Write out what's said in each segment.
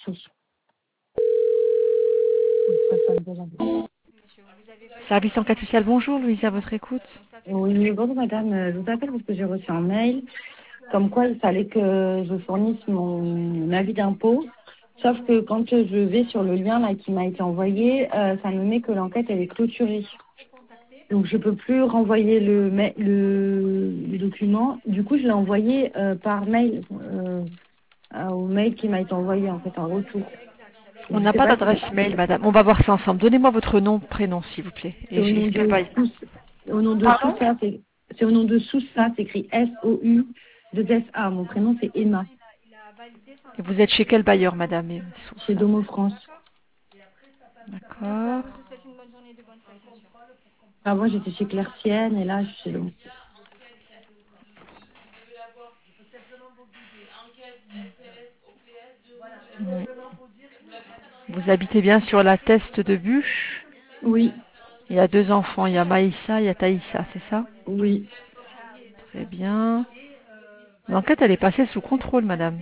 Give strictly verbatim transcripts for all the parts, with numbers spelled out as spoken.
souci. Service enquête sociale, bonjour, Louise, à votre écoute. Oui, bonjour madame, Euh, je vous appelle parce que j'ai reçu un mail comme quoi il fallait que je fournisse mon avis d'impôt. Sauf que quand je vais sur le lien là qui m'a été envoyé, euh, ça me met que l'enquête elle est clôturée. Donc je peux plus renvoyer le, ma- le, le document. Du coup, je l'ai envoyé euh, par mail, euh, euh, au mail qui m'a été envoyé en fait en retour. On Donc, je n'a sais pas pas si d'adresse mail, madame. On va voir ça ensemble. Donnez-moi votre nom, prénom, s'il vous plaît. c'est Et au je nom laisse quel de bail. Sous, au nom de Pardon Sousa, c'est c'est au nom de Sousa, c'est écrit S O U deux S A. Mon prénom c'est Emma, Et vous êtes chez quel bailleur, madame et sous chez ça Domo France. D'accord. Avant j'étais chez Clercienne et là je suis chez Domo. Oui. Vous habitez bien sur la Teste de Bûche. Oui, Il y a deux enfants. Il y a Maïssa, il y a Taïssa, c'est ça? oui. Très bien. L'enquête, elle est passée sous contrôle, madame.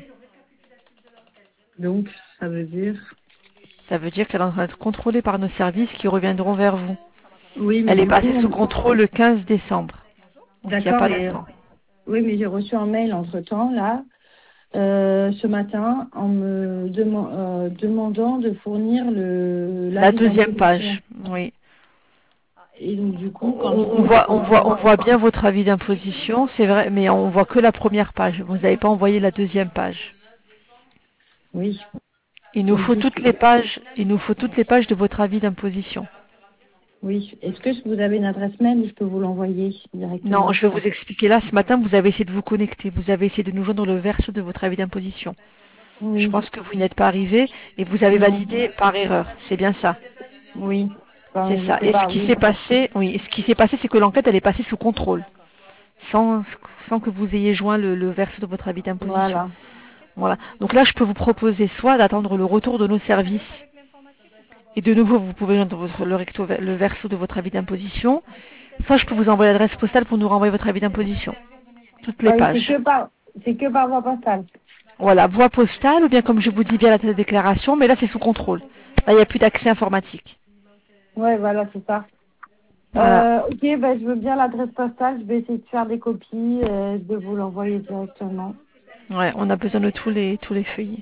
Donc ça veut dire. Ça veut dire qu'elle est en train d'être contrôlée par nos services qui reviendront vers vous. Oui, mais Elle est du coup, passée sous on- contrôle le quinze décembre. Donc il n'y a d'accord, pas mais longtemps. oui, mais j'ai reçu un mail entre temps là. euh, ce matin, en me deman- euh, demandant de fournir le La l'avis deuxième d'imposition. page, oui. Et donc du coup, quand je On, on clique voit, on, sur voit, on voit bien votre avis d'imposition, c'est vrai, mais on voit que la première page. Vous n'avez pas envoyé la deuxième page. oui, Il nous donc faut du toutes coup, les pages, il nous faut toutes les pages de votre avis d'imposition. oui. Est-ce que vous avez une adresse mail où je peux vous l'envoyer Non, directement? je vais vous expliquer là. Ce matin, vous avez essayé de vous connecter. Vous avez essayé de nous joindre le verso de votre avis d'imposition. Je Oui, pense que vous n'y êtes pas arrivé et vous avez non, validé par erreur. C'est bien ça. oui. C'est Enfin, je ça. sais Et ce pas, qui oui. s'est passé, oui, ce qui s'est passé, c'est que l'enquête, elle est passée sous contrôle, sans, sans que vous ayez joint le, le verso de votre avis d'imposition. Voilà. Voilà. Donc là, je peux vous proposer soit d'attendre le retour de nos services, et de nouveau, vous pouvez joindre votre, le, recto, le verso de votre avis d'imposition, soit je peux vous envoyer l'adresse postale pour nous renvoyer votre avis d'imposition. Toutes les Ah oui, c'est pages. que par, c'est que par voie postale. Voilà, voie postale, ou bien comme je vous dis, via la télédéclaration, mais là, c'est sous contrôle. Là, il n'y a plus d'accès informatique. Ouais, voilà, c'est ça. Voilà. Euh, ok, ben, je veux bien l'adresse postale. Je vais essayer de faire des copies, euh, de vous l'envoyer directement. Ouais, on a besoin de tous les, tous les feuillets.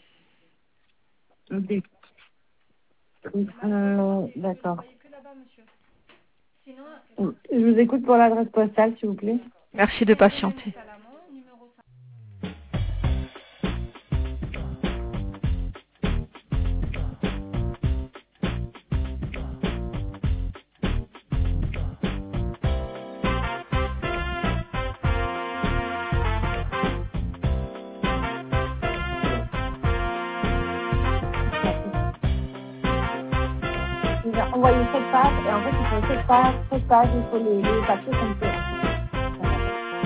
Ok. Euh, d'accord. Je vous écoute pour l'adresse postale, s'il vous plaît. Merci de patienter. Merci. Il a envoyé sept pages, et en fait, il faut sept pages, sept pages, il faut les, les papiers complets, en fait. Voilà.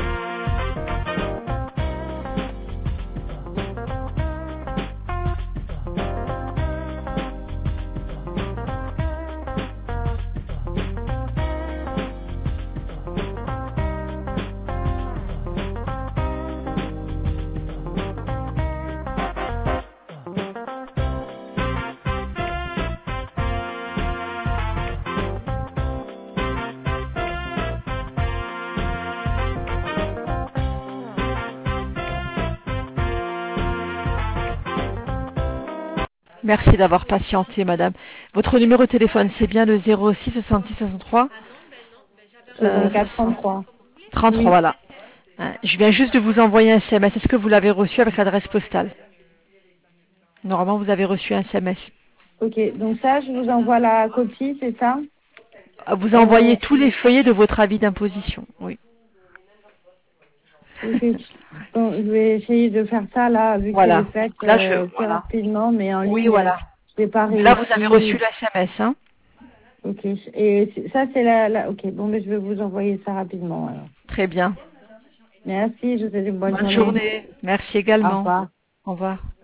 Merci d'avoir patienté, madame. Votre numéro de téléphone, c'est bien le zéro six soixante-six soixante-trois euh, soixante-quatre, trente-trois. trente-trois, Oui. voilà. Hein, je viens juste de vous envoyer un S M S. Est-ce que vous l'avez reçu avec l'adresse postale? Normalement, vous avez reçu un S M S. Ok, donc ça, je vous envoie la copie, c'est ça? Vous Euh, envoyez tous les feuillets de votre avis d'imposition. Oui. ok. Bon, je vais essayer de faire ça, là, vu que c'est Voilà. fait Là, je, euh, plus voilà. rapidement, mais en Oui, ligne, euh, voilà. je n'ai pas Là, vous avez reçu réussi. le S M S, hein. Ok. Et c'est- ça, c'est la, la... Ok, bon, mais je vais vous envoyer ça rapidement, alors. Très bien. Merci, je vous souhaite une bonne Bonne journée. journée. Merci Au également. revoir. Au revoir.